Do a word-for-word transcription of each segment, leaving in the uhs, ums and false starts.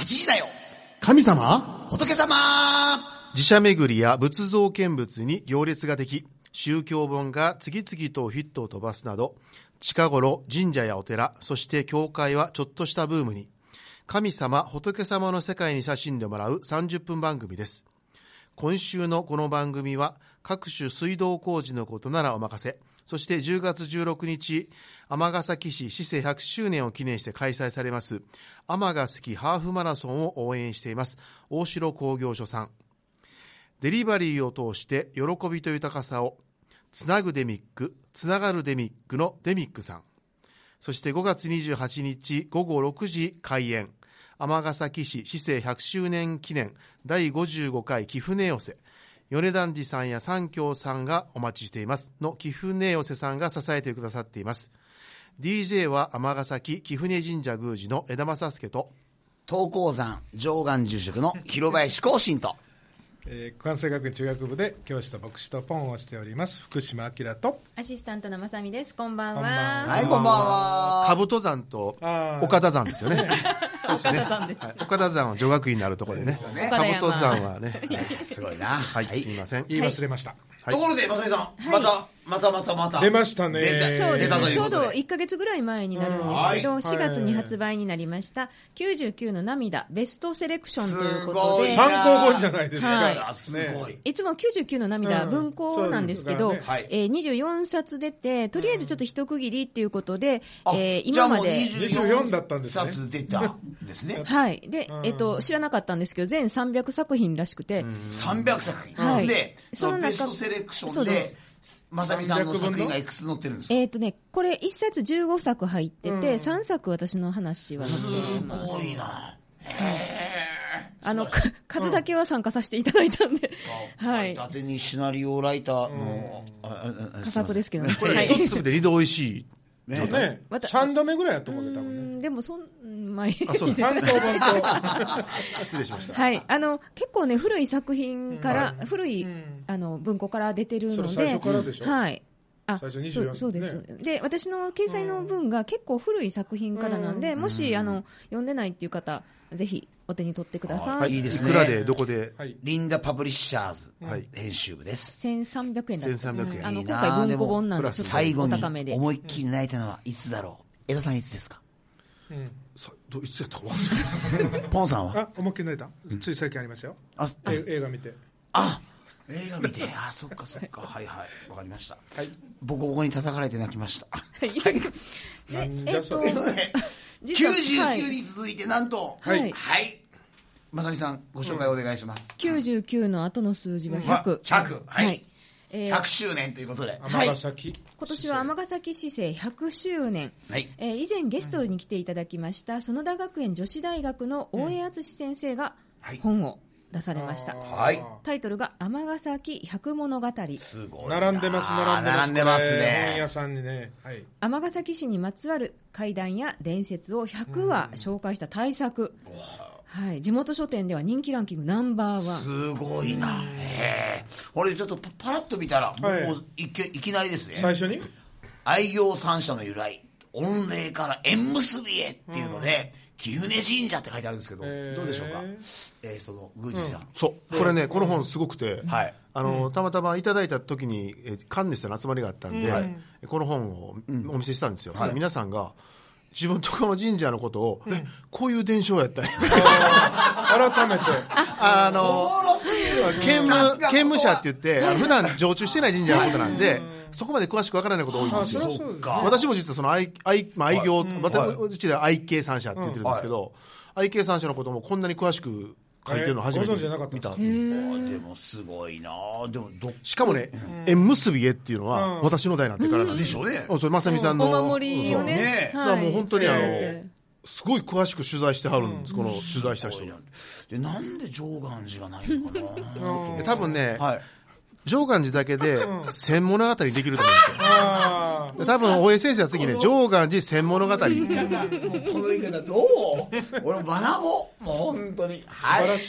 はちじだよ。 神様、 仏様。 寺社巡りや仏像見物に行列ができ、宗教本が次々とヒットを飛ばすなど、近頃神社やお寺、そして教会はちょっとしたブームに。神様、仏様の世界に親しんでもらうさんじゅっぷん番組です。今週のこの番組は各種水道工事のことならお任せ。そしてじゅうがつじゅうろくにち、尼崎市市政ひゃくしゅうねんを記念して開催されます尼崎ハーフマラソンを応援しています大城工業所さん。デリバリーを通して喜びと豊かさをつなぐデミック、つながるデミックのデミックさん。そしてごがつにじゅうはちにちごごろくじ開演、尼崎市市政ひゃくしゅうねん記念だいごじゅうごかい貴船寄せ、米團次さんや三協さんがお待ちしていますの貴船寄せさんが支えてくださっています。 ディージェー は尼崎貴船神社宮司の枝正助と東高山上岸住職の広林光信と、 えー、関西学院中学部で教師と牧師とポンをしております福島明とアシスタントの正美です。こんばんは。 はい、こんばんは。 兜山と岡田山ですよね。そうですね、 岡田山です、 はい、岡田山は女学院になるところでね、兜山はね、 すごいな。 はい、はい、すみません、 言い忘れました、 はい、 ところで正美さん、 はい、 またまたまたまた出ましたね。 そうですね、ちょうどいいっかげつぐらい前になるんですけど、うん、しがつに発売になりましたきゅうじゅうきゅうの涙ベストセレクションということで、 単行本じゃないですか、 はいあ、すごい、 いつもきゅうじゅうきゅうの涙、うん、文庫なんですけど、 ね、 はい、 えー、にじゅうよんさつ出て、とりあえずちょっと一区切りっていうことで、 うん、 えー、今までにじゅうよんだったんですね。 さつ出たんですね。 はい。で、えっと、知らなかったんですけど、全さんびゃくさくひんらしくて、 さんびゃくさくひん、 はい、 で、その中ベストセレクションで正美さんの作品がいくつ載ってるんですか？ えっとね、これいっさつじゅうごさく入ってて、うん、さんさく私の話は載ってます。 すごいな。へー、 あの数だけは参加させていただいたんで、 うん、はい、縦にシナリオライターの佳作ですけどね。 これ一粒でにどおいしいね、ね、さんどめぐらいやと思うね、多分ね。 でもそん前あ、そうです。 単行本と失礼しました。 はい、あの結構ね古い作品から、うん、古い、うん、あの文庫から出てるので、 最初からでしょ。 はい。あ、 最初にじゅうよん、 そう、そうです、 ね、 で私の掲載の文が結構古い作品からなんで、うん、もしあの読んでないっていう方ぜひお手に取ってください。 はい、いいですね。いくらでどこで、 はい、リンダパブリッシャーズ、はい、編集部です。 せんさんびゃくえんだった。 せんさんびゃくえん。 あの今回文庫本なんでちょっとお高めで。 最後に思いっきり泣いたのはいつだろう。江田さんいつですか？ うん、さどいつやったか忘れた。 ポンさんは？ あ、思いっきり泣いた。つい最近ありましたよ。あ、映画見て。 あ、映画見て。あ、そっかそっか。はいはい、わかりました。はい。ボコボコに叩かれて泣きました。はい。 なんじゃそれ。 えっとね、きゅうじゅうきゅうに続いてなんと、 はい。 はい。まさみさんご紹介お願いします。 きゅうじゅうきゅうの後の数字はひゃく。 ひゃく。はい。 えー、 ひゃくしゅうねんということで、 尼崎、はい、 今年は尼崎市政ひゃくしゅうねん、はい、えー、以前ゲストに来ていただきました、うん、園田学園女子大学の大江敦先生が本を出されました、はい、タイトルが尼崎百物語。 すごい並んでます並んでます並んでますね。 本屋さんにね、はい、 尼崎市にまつわる怪談や伝説をひゃくわ紹介した大作、うん、はい、地元書店では人気ランキングナンバーワン。 すごいな。へー、俺ちょっとパラッと見たら、はい、もういき、いきなりですね。 最初に愛行三社の由来、御礼から縁結びへっていうので、貴船神社って書いてあるんですけど、どうでしょうか、えー、その宮司さん、うん、 そうこれね、この本すごくて、はい、あの、うん、たまたまいただいた時に、えー、神主さんの集まりがあったんで、うん、この本をお見せしたんですよ、はい、皆さんが自分とこの神社のことを、うん、えこういう伝承やったんや改めてあの兼務兼務者って言って普段常駐してない神社のことなんで、そこまで詳しくわからないこと多いんですよ。私も実はその愛、愛、まあ、愛業、またうちでは愛系三社って言ってるんですけど、うんはい、愛系三社のこともこんなに詳しく書いてるの初めて見た。 でもすごいな。でもどしかもね、縁結びへっていうのは私の代になってからなんでしょうね。 それまさみさんのお守りをね。 だからもう本当にあのすごい詳しく取材してはるんです、この取材した人が。 でなんで上岸寺がないのかな。 多分ね。上岸寺だけで千物語できると思うんですよ。多分大江先生は次ね、上岸寺千物語っていう。 この言い方どう？俺も学ぼう。もう本当に。 素晴らしい。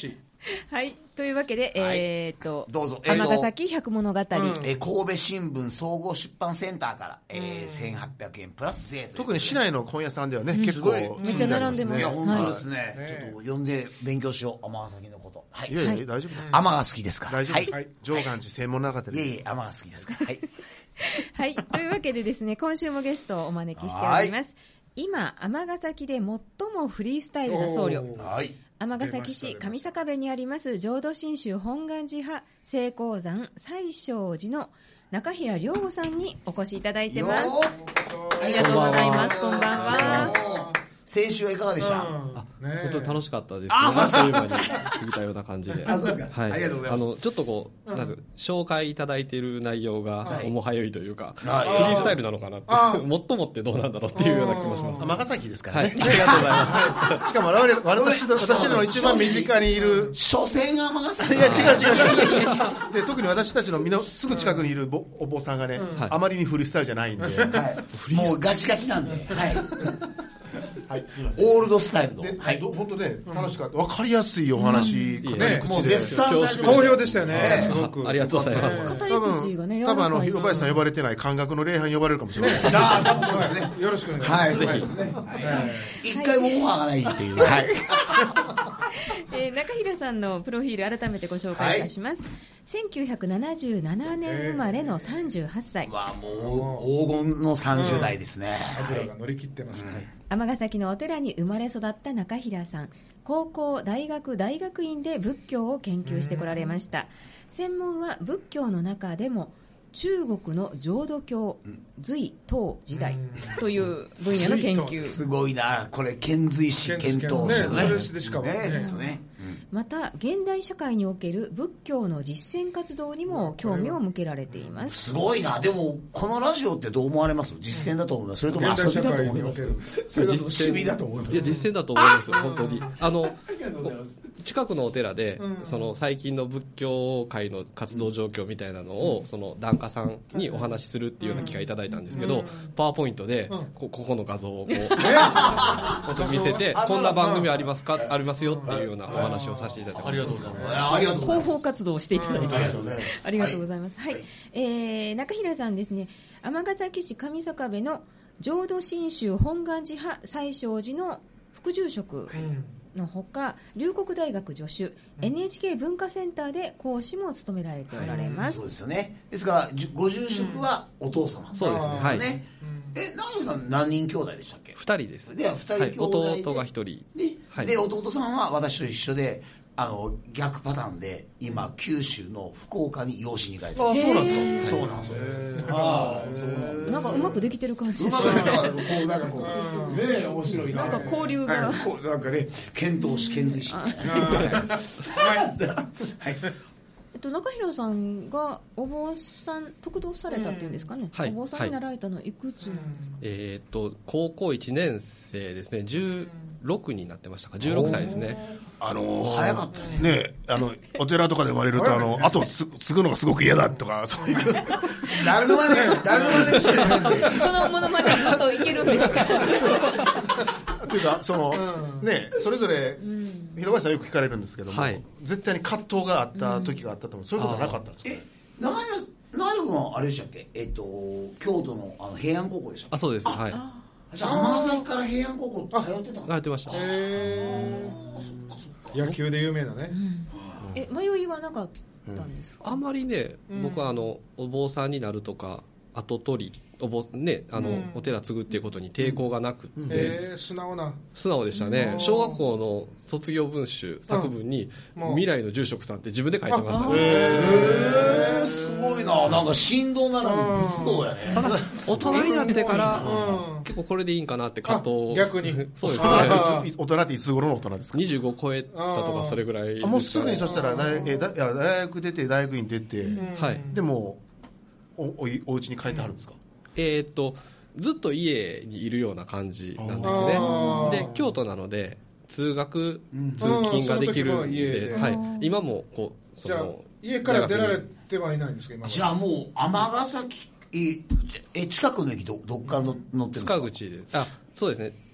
はい、というわけで、はい、えー、とどうぞ尼崎百物語、うん、 えー、神戸新聞総合出版センターから、えー、せんはっぴゃくえんプラス税という、 特に市内の本屋さんではね、うん、結構めっちゃ並んでます。 いや本当ですね、はい、ちょっと読んで勉強しよう、尼崎のこと。はい、 いやいや、はい、大丈夫です。 尼が好きですから。 大丈夫です。はい、上岸寺専門な方です。 いやいや、尼が好きですから。はい、 はい、というわけでですね、今週もゲストをお招きしております。今尼崎で最もフリースタイルな僧侶、尼崎市上坂部にあります浄土真宗本願寺派聖光山最勝寺の中平良吾さんにお越しいただいてます。ありがとうございます。こんばんは。 先週はいかがでした？ うん、ね、本当に楽しかったですね。 あ、そうですか。 あっという間に過ぎたような感じで。 あ、そうですか。はい。ありがとうございます。 あのちょっとこう、うん、なんて紹介いただいている内容が重はよいというか、 はい、 フリースタイルなのかなって、もっともってどうなんだろうっていうような気もします。 尼崎ですからね。 はい、ありがとうございます。しかも我々私の私の一番身近にいる。 所詮が尼崎。 いや違う違う違う。で特に私たちの身のすぐ近くにいるお坊さんがね、うん、あまりにフリースタイルじゃないんで、はい、 もうガチガチなんで。はい。 はい、すみません。 オールドスタイルの。 はい、本当ね、楽しかった。わかりやすいお話、語り口で。 もう絶賛されてました。 好評でしたよね。すごく。 ありがとうございます。 語り口がね、 多分あの、広林さん呼ばれてない感覚の礼拝に呼ばれるかもしれない。 ああ、多分そうですね。 よろしくお願いします。はい、 そうですね。一回もオファーがないっていう。はい。 えー、中平さんのプロフィール改めてご紹介いたします。はい、せんきゅうひゃくななじゅうななねん生まれのさんじゅうはっさい。 わあ、もう黄金のさんじゅう代ですね。 油が乗り切ってますね。 尼崎のお寺に生まれ育った中平さん、高校、大学、大学院で仏教を研究してこられました。専門は仏教の中でも中国の浄土教隋唐時代という分野の研究。 すごいな、これ遣隋使遣唐使ね。 でしかもね。 また現代社会における仏教の実践活動にも興味を向けられています。 すごいな。でもこのラジオってどう思われます？実践だと思います？それとも遊びだと思います？それとも趣味だと思います？ いや、実践だと思います。本当に。あの近くのお寺で、うん、その最近の仏教界の活動状況みたいなのを、うん、その檀家さんにお話しするっていうような機会いただいたんですけど、うん、パワーポイントで、うん、こ, ここの画像をこう本当に見せて、こんな番組ありますか、ありますよっていうようなお話をさせていただきました。 ありがとうございます。 広報活動をしていただいて、ありがとうございます。はい、はい、えー、中平さんですね、尼崎市上坂部の浄土真宗本願寺派最勝寺の副住職のほか、龍谷大学助手、うん、エヌエイチケー 文化センターで講師も務められておられます。 はい、そうですよね。ですからご住職はお父様、うん、 そうですね。はい、 え、中野さん何人兄弟でしたっけ？ ふたりです。 で、ふたり兄弟で、 はい、弟がひとりで、はい、で弟さんは私と一緒で、あの逆パターンで今九州の福岡に養子に行かれてる。 あ、そうなんですか。 そうなんですよ。 ああ、そうなんです。なんかうまくできてる感じですね。 うまくできてる。こうなんかこうねえ、面白いな。 なんか交流が、 はい、こうなんかね、遣唐使遣隋使。はい。 えっと中平さんがお坊さん得度されたっていうんですかね。 はい、 お坊さんになられたのはいくつなんですか。 えっと高校いちねん生ですね。じゅうろくになってましたか。じゅうろくさいですね。 あの早かったね。 ね、あのお寺とかで生まれるとあの後つ継ぐのがすごく嫌だとかそういう誰の真似誰の真似してるんですか。そのものまでずっといけるんですか。 というかその、うん、ね、それぞれ、うん、広林さんよく聞かれるんですけども、はい、絶対に葛藤があった時があったと思う、うん、そういうことはなかったんですか。 え、長山長山君はあれでしたっけ、えっと京都のあの平安高校でしたっけ。 あ、そうです。はい。 じゃあ尼崎から平安高校通ってたの。 通ってました。へえ。野球で有名なね。うん、 え、迷いはなかったんですか。 うん、あまりね、僕はあのお坊さんになるとか跡取りお坊、ね、あの、うん、お寺継ぐっていうことに抵抗がなくって、うん、 えー、素直な素直でしたね。小学校の卒業文集作文に、うん、未来の住職さんって自分で書いてましたね。 へー、すごいな。なんか振動なのに仏道やね。 ただ大人になってから、うん、結構これでいいんかなって葛藤。 逆にそうですね。 大人っていつ頃の大人ですか。 にじゅうご超えたとかそれぐらいですか。 もうすぐにそしたら大、えだいや大学出て大学院出て、うん、はい、でもおおお家に帰ってはるんですか。 えー、っとずっと家にいるような感じなんですね。で京都なので通学、うん、通勤ができるんで、はい、今もこうそのじゃあ家から出られてはいないんですか。今じゃあもう尼崎え近くの駅 ど, どっから乗ってるんですか。 塚口で、あ、そうですね。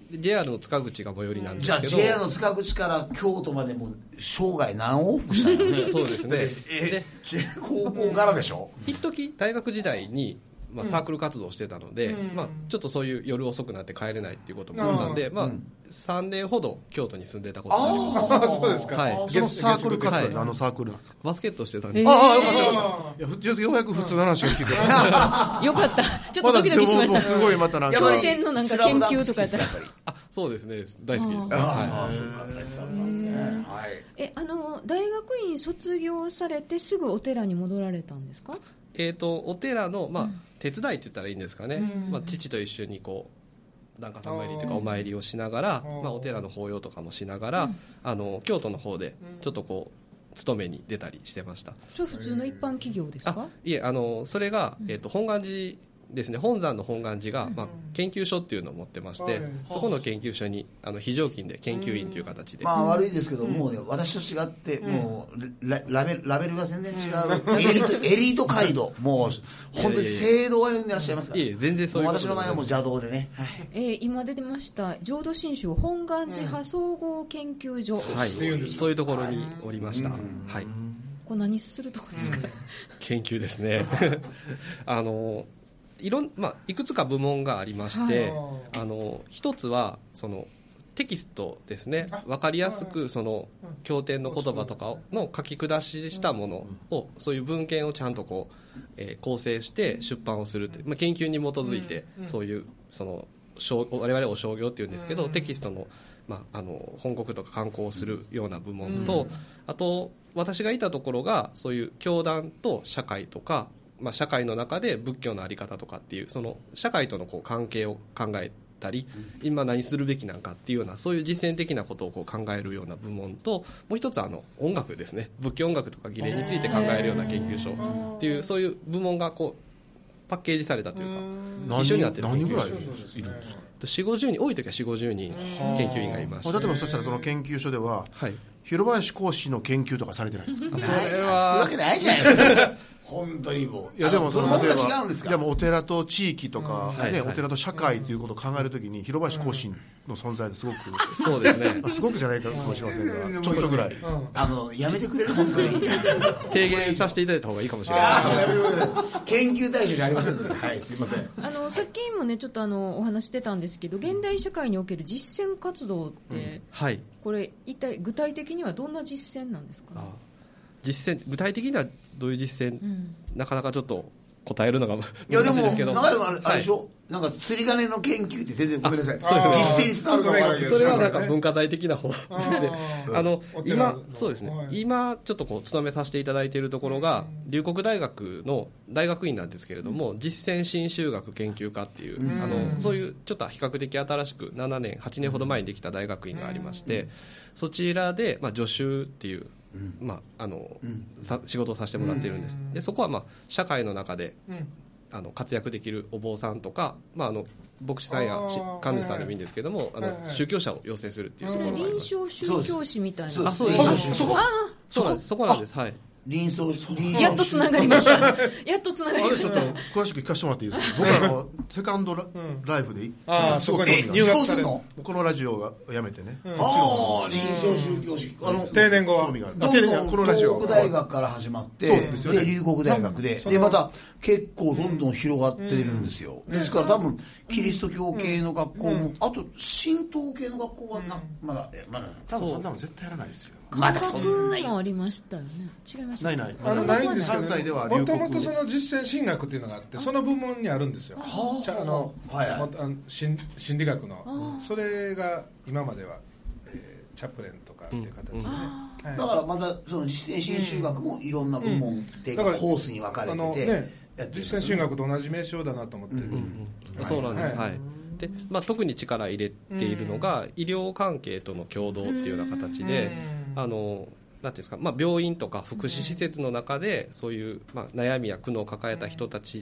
ジェイアール の塚口が最寄りなんですけど、 じゃあ ジェイアール の塚口から京都までも生涯何往復したのねそうですねえ高校からでしょ。 一時大学時代にまあ、サークル活動をしてたので、うんまあ、ちょっとそういう夜遅くなって帰れないっていうこともあったんで、うんまあ、さんねんほど京都に住んでたことがあります。 ああそうですか、 はい、 そのサークル活動ってあのサークルなんですか。 バスケットしてたんです。 ああよかったよかった。ようやく普通の話が聞けたよかった。ちょっとドキドキしました。 すごいまたなんか商店のなんか研究とかじゃあそうですね大好きです。 ああそうか大好きですね。 えあの大学院卒業されてすぐお寺に戻られたんですか。 えーとお寺のまあ、うん手伝いって言ったらいいんですかね、うんまあ、父と一緒にこう檀家さん参りというかお参りをしながら、まあ、お寺の法要とかもしながら、うん、あの京都の方でちょっとこう勤めに出たりしてました。 それ普通の一般企業ですか。 あいえあのそれが、えーと本願寺ですね、本山の本願寺が、まあ、研究所っていうのを持ってまして、うん、そこの研究所にあの非常勤で研究員という形で、 まあ悪いですけど、うん、もう、ね、私と違って、うん、もう ラ, ラ, ベルラベルが全然違う、うん、エリートエリート街道もう本当に制度を歩んでらっしゃいますから。 いえ全然そういうこと私の前はもう邪道でね、 はいえー、今出てました浄土真宗本願寺派総合研究所、 うんはい、そういうところにおりました、うんはい、 これ何するとこですか、うん、 研究ですねあのい, ろん、まあ、いくつか部門がありまして、はい、あの一つはそのテキストですね、分かりやすくその経典の言葉とかの書き下ししたものを、そういう文献をちゃんとこう、えー、構成して出版をするという、まあ、研究に基づいてそういうその我々はお商業っていうんですけど、テキストの、まあ、あの本国とか刊行をするような部門と、あと私がいたところがそういう教団と社会とか、まあ、社会の中で仏教の在り方とかっていうその社会とのこう関係を考えたり、今何するべきなんかっていうようなそういう実践的なことをこう考えるような部門と、もう一つあの音楽ですね、仏教音楽とか儀礼について考えるような研究所っていうそういう部門がこうパッケージされたというか一緒になってる研究所。 何人ぐらいいるんですか。よんじゅう、ごじゅうにん、多い時はよんじゅう、ごじゅうにん研究員がいまして、 例えばそしたらその研究所では、はい、広林講師の研究とかされてないんですか。 それはそういうわけないじゃないですか本当にもう。 いやでもその例えば違うんですか。 でもお寺と地域とか、 うんね、お寺と社会ということを考えるときに広林講師の存在ですごく、 そうですねすごくじゃないかもしれませんが、ちょっとぐらい、うん、 あのやめてくれる本当に提言させていただいた方がいいかもしれない研究対象じゃありませんので、はい、すいません。 あのさっきもねちょっとあのお話してたんですけど、現代社会における実践活動って、うんはい、これ一体具体的にはどんな実践なんですか、ね。あ実践具体的にはどういう実践、うん、なかなかちょっと答えるのが難しいですけど、 いやでも長いあれでしょ、はい、なんか釣り鐘の研究って全然ごめんなさい、実践に伝わるか分からないけど、 それはなんか文化財的な方であの今そうですね、はい、今ちょっとこう勤めさせていただいているところが龍谷大学の大学院なんですけれども、うん、実践新宗学研究科っていう、うん、あのそういうちょっと比較的新しくななねんはちねんほど前にできた大学院がありまして、うん、そちらで、まあ、助手っていううんまああのうん、さ仕事をさせてもらっているんです。でそこは、まあ、社会の中で、うん、あの活躍できるお坊さんとか、まあ、あの牧師さんや神主さんでもいいんですけども、あの宗教者を養成するっていうところがあります。 臨床宗教師みたいな。 あ、そうです。そこそうなんです。そこなんです。はい。 臨床臨床やっとつながりましたやっとつながりました。 ちょっと詳しく聞かせてもらっていいですか。僕はあのセカンド ラ,、うん、ライフでああそこに入学するの。 このラジオがやめてね、うん、 ああ臨床宗教師、あの定年後はどんどん東北大学から始まって、で、ね、龍谷大学で、でまた結構どんどん広がってるんですよ、うん、ですから多分キリスト教系の学校も、うん、あと神道系の学校はな、うん、まだまだ多分そんなの絶対やらないですよ。 まだそんなもありましたよね。違いました。 ないない。 あのないんですけど、 関西ではもともとその実践神学っていうのがあって、その部門にあるんですよ。じゃあの、はいはい、あの心心理学のそれが今までは、えー、チャプレンとかっていう形で、ね、うんはい、だからまたその実践神宗学もいろんな部門で、うん、コースに分かれてて、うんね、 実践神学と同じ名称だなと思ってる。うんうんうん、そうなんです。はい。はいでまあ、特に力入れているのが、うん、医療関係との共同っていうような形で、うん、あのなんていうんですか、まあ、病院とか福祉施設の中でそういう、まあ、悩みや苦悩を抱えた人たち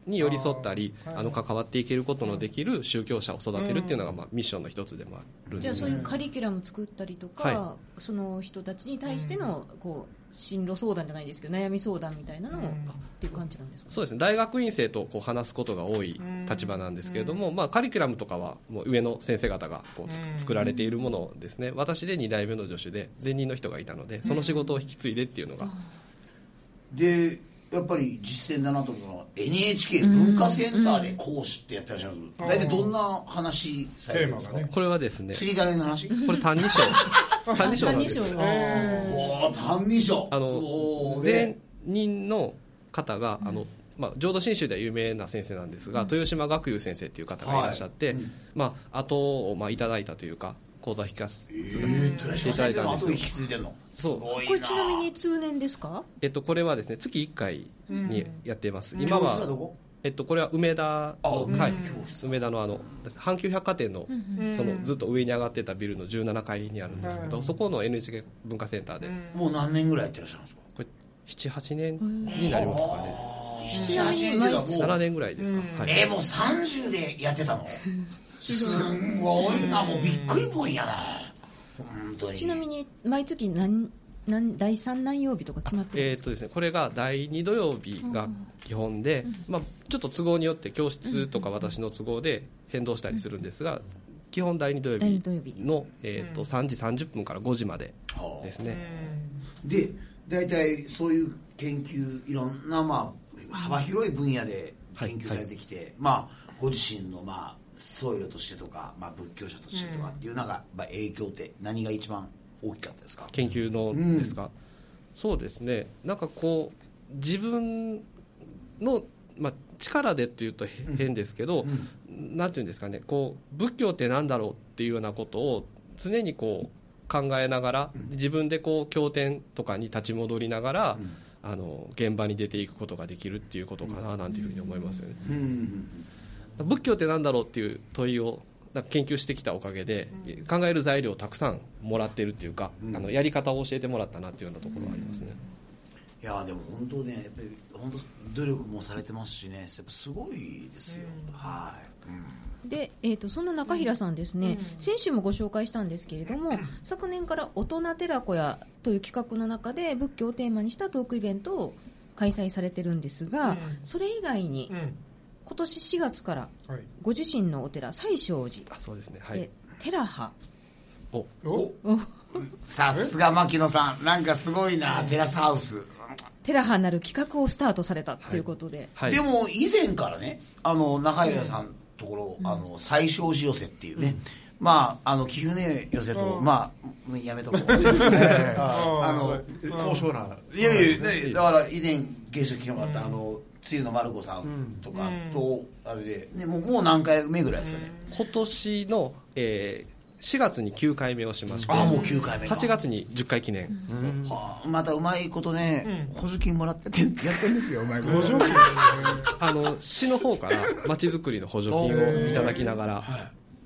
に寄り添ったり、あの関わっていけることのできる宗教者を育てるっていうのが、まあ、ミッションの一つでもあるんで。 じゃあそういうカリキュラム作ったりとか、はい、その人たちに対してのこう進路相談じゃないですけど悩み相談みたいなのをっていう感じなんですか？ そうですね、大学院生とこう話すことが多い立場なんですけれども、まあ、カリキュラムとかはもう上の先生方がこうつ作られているものですね。私でに代目の助手で前任の人がいたので、その仕事を引き継いでっていうのが、 でやっぱり実践だなと思うのは エヌエイチケー 文化センターで講師ってやってらっしゃるんです。大体どんな話されるんですか？ これはですね、 釣り鐘の話、 これ歎異抄歎異抄なんです。 お歎異抄、 あの前任の方があの、まあ、浄土真宗では有名な先生なんですが、豊島学友先生という方がいらっしゃって、はい、まあ、後をまあいただいたというか講座を引かせていただいたんですよ。 そうこれちなみに通年ですか？ えっと、これはですね月いっかいにやっています、うん、今はどこ？ えっと、これは梅田の、はい、梅田のあの阪急百貨店 の, そのずっと上に上がってたビルのじゅうななかいにあるんですけど、そこの エヌエイチケー 文化センターでもう何年ぐらいやってらっしゃるんですか？ これななはちねんになりますかね。 ななはちねんではもうななねんぐらいですか、はい、 えー、もうさんじゅうでやってたの？すごいな、もうびっくりぽんやな本当に。 ちなみに毎月何何だいさん何曜日とか決まってるんですか？ えーっとですね、これがだいに土曜日が基本で、まあ、ちょっと都合によって教室とか私の都合で変動したりするんですが、基本だいに土曜日の、えーっとさんじさんじゅっぷんからごじまでですね。 で大体そういう研究いろんな、まあ、幅広い分野で研究されてきて、はいはい、まあ、ご自身の、まあ、僧侶としてとか、まあ、仏教者としてとかっていうなんか、まあ、影響って何が一番大きかったですか？ 研究のですか、うん、そうですね、なんかこう自分の、まあ、力でっていうと変ですけど、うんうん、なんていうんですかね、こう仏教ってなんだろうっていうようなことを常にこう考えながら、うん、自分でこう経典とかに立ち戻りながら、うん、あの現場に出ていくことができるっていうことかななんていうふうに思いますよね、うんうんうん、仏教ってなんだろうっていう問いを研究してきたおかげで考える材料をたくさんもらっているっていうか、うん、あのやり方を教えてもらったなっていうようなところはありますね、 うん、いやでも本当ね、やっぱり本当努力もされてますしね、やっぱすごいですよ、うん、はい、 うん、で、えーと、そんな中平さんですね、うん、先週もご紹介したんですけれども、昨年から大人寺子屋という企画の中で仏教をテーマにしたトークイベントを開催されてるんですが、うん、それ以外に、うん、今年しがつからご自身のお寺西勝寺、 あ、そうですね、はい、 で寺派おおさすが牧野さん、なんかすごいな、テラスハウス寺派なる企画をスタートされたということで、 はいはい、でも以前からね、あの中平さんのところ、うん、あの西勝寺寄せっていうね、うん、まああの貴船寄せと、うん、まあやめとこうあの高尚な、 いやいや、ね、だから以前ゲスト来てもらった、うん、あのつゆの丸子さんとかと、あれで、ね、もうもう何回目ぐらいですよね、 今年の、えーしがつにきゅうかいめをしまして、 あ、もうきゅうかいめか、 はちがつにじゅっかい記念、 うん、はあ、またうまいことね、うん、補助金もらってやってんですよ、うまいこと補助金あの市の方からまちづくりの補助金をいただきながら、はい、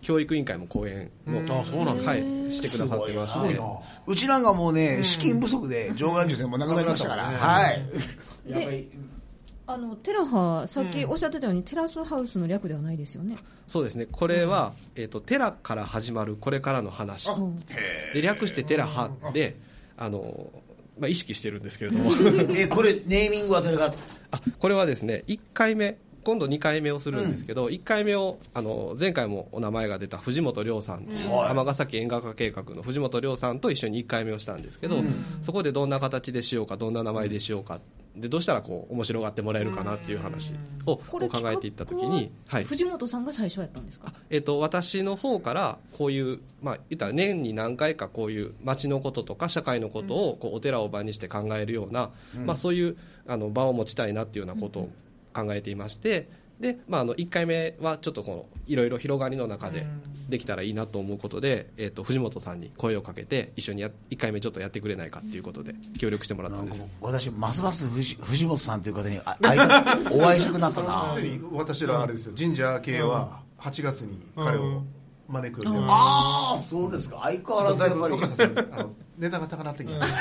教育委員会も講演を、あ、そうなんです、はい、してくださってまして、 うちなんかもうね、資金不足で上岸受精もなくなりましたから、はい、やっぱりあのテラハ、さっきおっしゃってたように、うん、テラスハウスの略ではないですよね。 そうですね、これは、うん、えーと、テラから始まるこれからの話で、略してテラハで、あの、まあ、意識してるんですけれどもえ、これネーミングは誰が？ あ、これはですね、いっかいめ、今度にかいめをするんですけど、うん、いっかいめをあの前回もお名前が出た藤本涼さんという、尼、うん、崎演歌化計画の藤本涼さんと一緒にいっかいめをしたんですけど、うん、そこでどんな形でしようか、どんな名前でしようか、でどうしたらこう面白がってもらえるかなっていう話を考えていったときに、 はい、藤本さんが最初やったんですか？ えーと、私の方からこういう、まあ、言ったら年に何回かこういう街のこととか社会のことをこうお寺を場にして考えるような、うん、まあ、そういうあの場を持ちたいなっていうようなことを考えていまして、で、まあ、あのいっかいめはちょっとこのいろいろ広がりの中でできたらいいなと思うことで、えー、と藤本さんに声をかけて一緒にやいっかいめちょっとやってくれないかっていうことで協力してもらったんです。 私ますます 藤, 藤本さんという方にあお会いしたくなったな私らあれですよ、神社系ははちがつに彼を招く、うん、 ああ、そうですか。相変わらずやっぱり値段が高くなってきた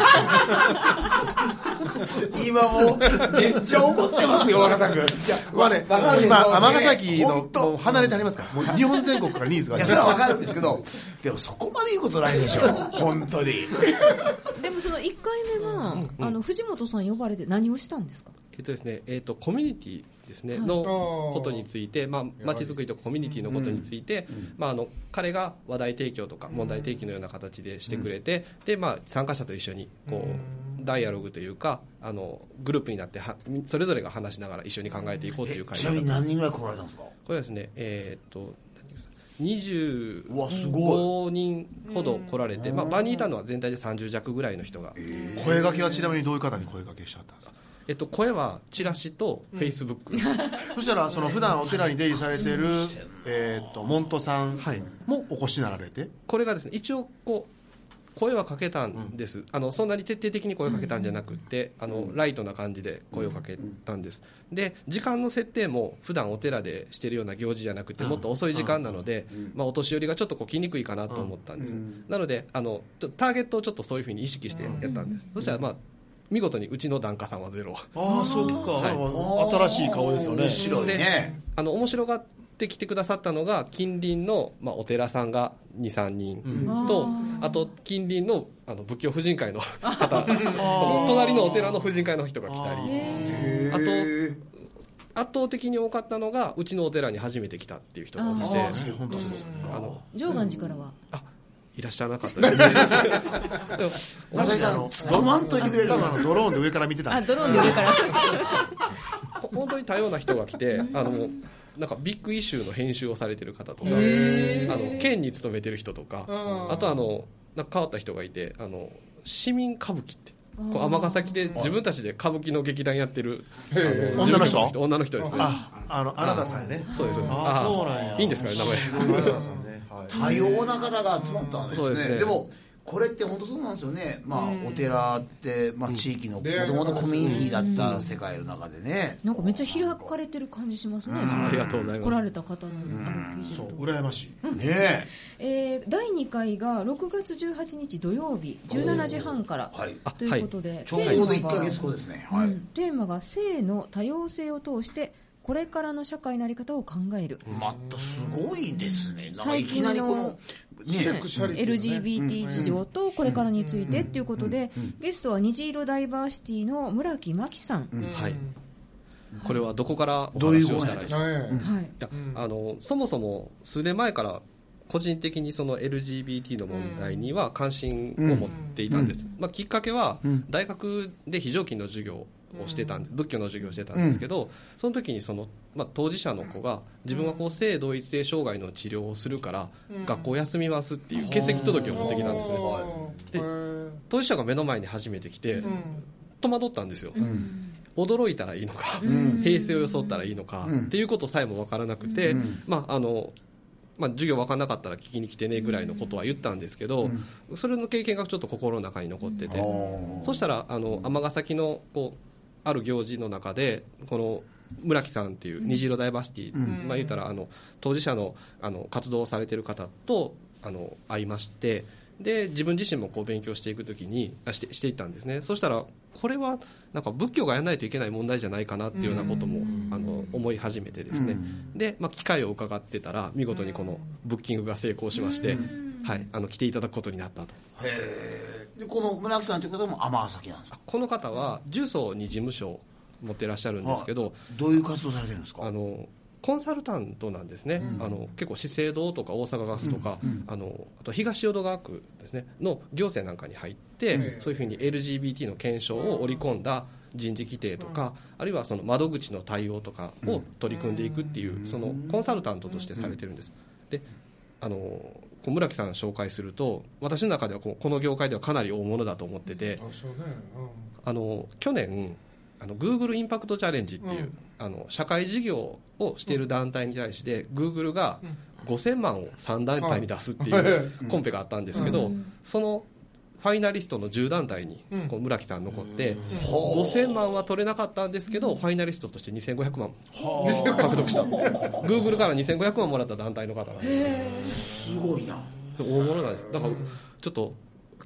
今もうめっちゃ怒ってますよ若狭君。 まあね、今尼崎の離れてありますからもう日本全国からニーズがあります。 いやそれは分かるんですけどでもそこまで言うことないでしょ本当に。 でもそのいっかいめは、うんうん、あの藤本さん呼ばれて何をしたんですか。 えっとですねえっとコミュニティですね、はい、のことについて、まあ、街づくりとかコミュニティのことについて、うんうんまあ、あの彼が話題提供とか問題提起のような形でしてくれて、うんでまあ、参加者と一緒にこうダイアログというかあのグループになってはそれぞれが話しながら一緒に考えていこうという会。 ちなみに何人ぐらい来られたんですか。 これはですね、えー、っとにじゅうごにんほど来られて、まあ、場にいたのは全体でさんじゅう弱ぐらいの人が。 声掛けはちなみにどういう方に声掛けしちゃったんですか。 えっと、声はチラシとフェイスブック、うん、 そしたらその普段お寺に出入りされている、えー、と門徒さんもお越しになられて、はい、 これがですね一応こう声はかけたんです、うん、あのそんなに徹底的に声をかけたんじゃなくて、うん、あのライトな感じで声をかけたんです。で時間の設定も普段お寺でしているような行事じゃなくてもっと遅い時間なので、まあ、お年寄りがちょっとこう来にくいかなと思ったんです。なのであのターゲットをちょっとそういうふうに意識してやったんです。そしたらまあ見事にうちの檀家さんはゼロ。 ああそっか、はい、新しい顔ですよね。 面白いね。 あの面白がってきてくださったのが近隣の、まあ、お寺さんが にさんにんと、うん、あと近隣 の, あの仏教婦人会の方その隣のお寺の婦人会の人が来たり、あと圧倒的に多かったのがうちのお寺に初めて来たっていう人がいて、 本当です。 あの常願寺からはあいらっしゃらなかったです。 まさきさん、止まんといてくれる。 ドローンで上から見てたんです。 あ、ドローンで上から。 本当に多様な人が来て、あのなんかビッグイシューの編集をされてる方とか、あの県に勤めてる人とか、あとあのなんか変わった人がいて、あの市民歌舞伎って。こう尼崎で自分たちで歌舞伎の劇団やってるあの女の人女の人ですね。 あ、あの新田さんやね。 そうです。 あ、そうなんや。 いいんですかね名前。 多様な方が集まったんですね。そうですね。でもこれって本当そうなんですよね。まあお寺ってまあ地域の子供のコミュニティだった世界の中でね。 なんかめっちゃ開かれてる感じしますね。 ありがとうございます。 来られた方のあのそう羨ましい。 ねえ。だいにかいがろくがつじゅうはちにち土曜日じゅうしちじはんからということで、 ちょうどいっかげつごですね。 テーマが性の多様性を通してこれからの社会の在り方を考える。 またすごいですね。 最近の、ね、エルジービーティー 事情とこれからについてということで、ゲストは虹色ダイバーシティの村木真紀さん、 うん、はい、これはどこからお話をしたらいいですか。 はい、 いやあのそもそも数年前から個人的にその エルジービーティー の問題には関心を持っていたんです、うんまあ、きっかけは大学で非常勤の授業をしてたんで仏教の授業をしてたんですけど、うん、その時にその、まあ、当事者の子が自分はこう性同一性障害の治療をするから学校休みますっていう欠席届を持ってきたんですね。で当事者が目の前に初めて来て戸惑ったんですよ、うん、驚いたらいいのか、うん、平静を装ったらいいのか、うん、っていうことさえも分からなくて、うんまああのまあ、授業分からなかったら聞きに来てねぐらいのことは言ったんですけど、うん、それの経験がちょっと心の中に残ってて、うん、そしたら尼崎のこうある行事の中でこの村木さんっていう虹色ダイバーシティ、うんまあ、言ったらあの当事者 の, あの活動をされている方とあの会いまして、で自分自身もこう勉強していくときにして、していったんですね。そしたらこれはなんか仏教がやらないといけない問題じゃないかなっていうようなこともあの思い始めてですね、で、まあ、機会を伺ってたら見事にこのブッキングが成功しまして、はい、あの来ていただくことになったと。 へー。でこの村木さんという方も尼崎なんですか。 この方は重曹に事務所を持ってらっしゃるんですけど、 どういう活動されてるんですか。 あのコンサルタントなんですね、うん、あの結構資生堂とか大阪ガスとか、うんうん、あのあと東淀川区ですねの行政なんかに入って、うん、そういうふうに エルジービーティー の検証を織り込んだ人事規定とか、うん、あるいはその窓口の対応とかを取り組んでいくっていう、うん、そのコンサルタントとしてされてるんです。であの村木さん紹介すると私の中ではこの業界ではかなり大物だと思ってて、 あ、そうね、うん、 あの去年あの Google インパクトチャレンジっていう、うん、あの社会事業をしている団体に対して、うん、Google がごせんまんをさん団体に出すっていうコンペがあったんですけど、うん、そのファイナリストのじゅう団体にこう村木さん残って、うん、ごせんまんは取れなかったんですけど、うん、ファイナリストとしてにせんごひゃくまん獲得した Google からにせんごひゃくまんもらった団体の方がすごいな、 大物なんです。だからちょっと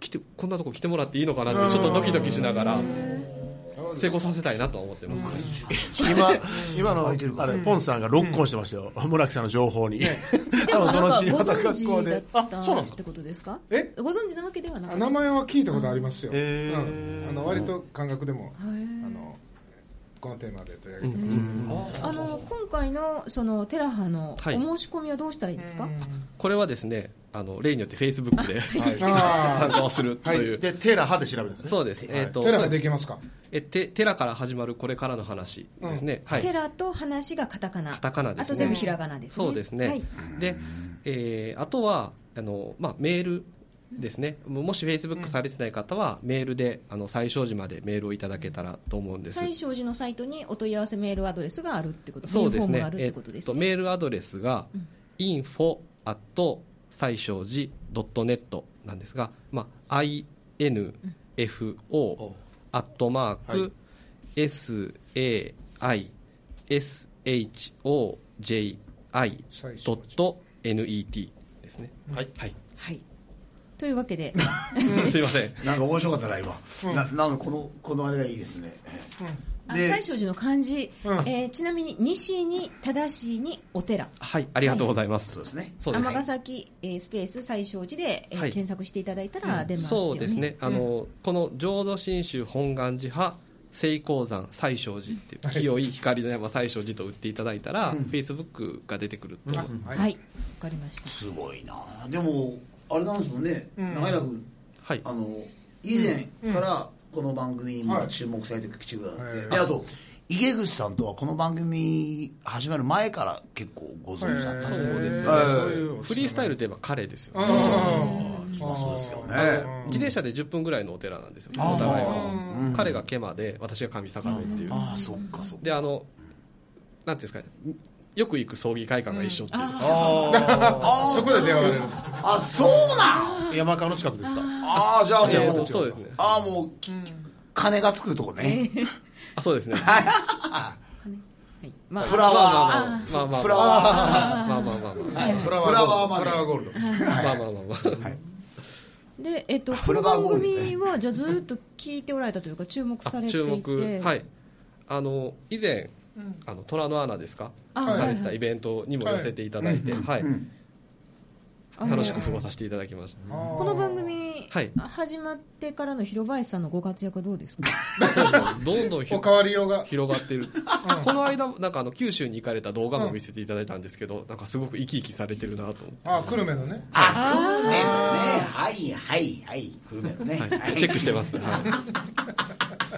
来てこんなとこ来てもらっていいのかなってちょっとドキドキしながら成功させたいなと思ってます。 今今のあれポンさんがロックオンしてましたよ、村木さんの情報に。 でもなんかご存知だったってことですか？え、ご存知なわけではなくて。 名前は聞いたことありますよ。あの割と感覚でもあのこのテーマで取り上げてます。 あの今回のそのテラハのお申し込みはどうしたらいいですか？ これはですね、あの例によってフェイスブックで参加をするという。 でテラハで調べるんですね。 そうです。 えっとテラハでいけますか？ えテテラから始まるこれからの話ですね。はい。 テラと話がカタカナ。 カタカナですね。 あと全部ひらがなですね。 そうですね。はい、で、えー、あとはあのまあメールですね。もしフェイスブックされてない方は、うん、メールであの最小時までメールをいただけたらと思うんです。 最小時のサイトにお問い合わせメールアドレスがあるってことですね。 そうですね。 フォームがあるってことですね。 えっとメールアドレスが、うん、インフォ アット 最小時 ドットネット なんですが、まあ アイエヌエフオー アットマーク エスエーアイエスエイチオージェイアイ ドットネット ですね。 はいはいはい。というわけですいません。 なんか面白かったな今。うん、ななんかこのこのあれがいいですね。 うん、で最小寺の漢字、うんえー、ちなみに西に正しいにお寺。 はいありがとうございます。はい、 そうですね。 尼崎、えー、スペース最小寺で、えーはい、検索していただいたら出ますよね。 そうですね。あの、うん、この浄土真宗本願寺派聖光山最小寺っていう清い光の山最小寺と打っていただいたら、フェイスブックが出てくると思います。 はい、わかりました。 すごいな。でもあれなんですもんね、うん、長平君、はい、あの以前からこの番組にも注目されて口があって、はい、であと池口さんとはこの番組始まる前から結構ご存知だった。 そうですね、そういうフリースタイルといえば彼ですよね。 まあそうですよね。 自転車でじゅっぷんぐらいのお寺なんですよ、お互いは。彼が毛馬で私が上坂目っていう。 ああそっかそっか。 であのなんていうんですかね、よく行く葬儀会館が一緒っていう、うん、 あそこで出会われるんですね。 あそうなん山川の近くですか？ ああじゃあじゃあもうそうですね。 ああもう、うん、金がつくとこね。 あそうですね。 フラワーフラワーまあまあフラワーまあまあまあまあフラワーフラワーゴールド。 まあまあまあまあ。 でえっとこの番組はじゃあずっと聞いておられたというか注目されていて。 注目はいあの以前あの虎の穴ですかされてたイベントにも寄せていただいて、はい、楽しく過ごさせていただきました。 この番組、はい、始まってからの広林さんのご活躍はどうですか？ どんどん変わりようが広がってる。この間なんかあの九州に行かれた動画も見せていただいたんですけど、なんかすごく生き生きされてるなと思って。 あ久留米のね。 あ久留米のねはいはいはい久留米のね、 はい、チェックしてます。はい、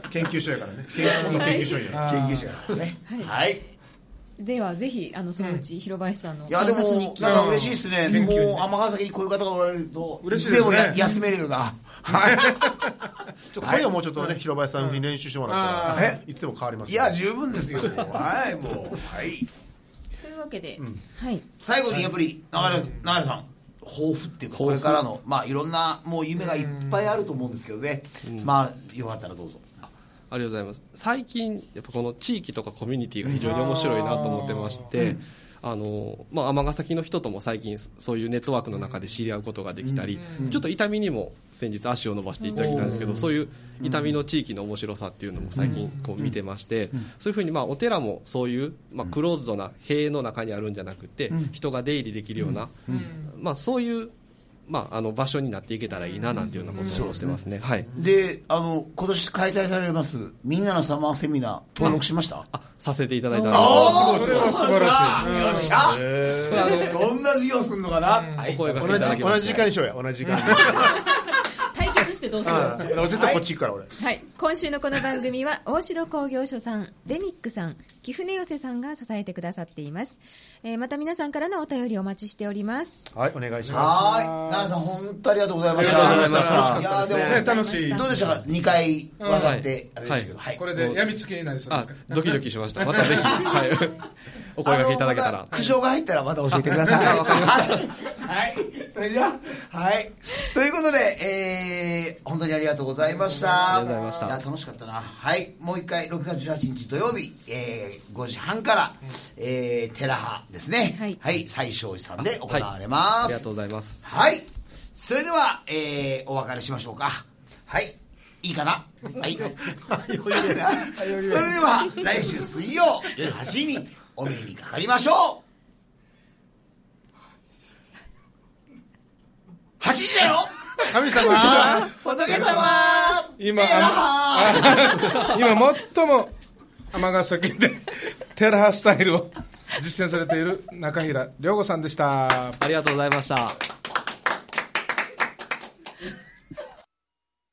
研究所やからね。研究所や。 研究所やからね。はい。 ではぜひあのそのうち広林さんのいやでもなんか嬉しいですね。もう尼崎にこういう方がおられると嬉しいですね。 でも休めれるな。はい。 ちょっと声をもうちょっとね広林さんに練習してもらったらいつでも変わります。 いや十分ですよ。はいもうはい。 というわけではい最後にやっぱり長原さん抱負っていうかこれからのまあいろんなもう夢がいっぱいあると思うんですけどね。まあよかったらどうぞ。 ありがとうございます。最近やっぱこの地域とかコミュニティが非常に面白いなと思ってまして、うん、あのまあ尼崎の人とも最近そういうネットワークの中で知り合うことができたり、うん、ちょっと伊丹にも先日足を伸ばしていただいたんですけど、うん、そういう伊丹の地域の面白さっていうのも最近こう見てまして、うん、そういうふうにまあお寺もそういうまあクローズドな塀の中にあるんじゃなくて、うん、人が出入りできるような、うんまあそういうまあ、あの場所になっていけたらいいななんていうようなことを思ってますね。はい。 で、あの今年開催されますみんなのサマーセミナー登録しました？ あ、させていただいたんです。 ああ、それは素晴らしい。 よっしゃ。それあのどんな授業するのかな。 お声がけいただきました。 同じ時間にしようや。同じ時間に。 対決してどうするんですか？ 絶対こっち行くから俺。 はい。今週のこの番組は大城工業所さん、デミックさん、貴船寄せさんが支えてくださっています。えー、また皆さんからのお便りお待ちしております。 はい、お願いします。 はい、奈良さん本当ありがとうございました。 ありがとうございました。楽しかったですね。楽しい。 どうでしたか？にかい渡ってあれでしたけど、はい。 これでやみつきになりそうですか？ ドキドキしました。またぜひ、はい、お声掛けいただけたら。 苦情が入ったらまた教えてください。わかりました。はい、それじゃあ、はい。ということで、えー、本当にありがとうございました。 ありがとうございました。 いや楽しかったな。はい、もう一回ろくがつじゅうはちにち土曜日、えー、ごじはんから、えー、テラハですね。はい、はい、最小寺さんで行われます。 はい、ありがとうございます。 はい。 それでは、えー、お別れしましょうか。はい。いいかな。はい。それでは、来週水曜夜はちじにお目にかかりましょう。はちじだよ。 神様仏様今、今最も尼崎でテラハスタイルを実践されている中平涼子さんでした。 ありがとうございました。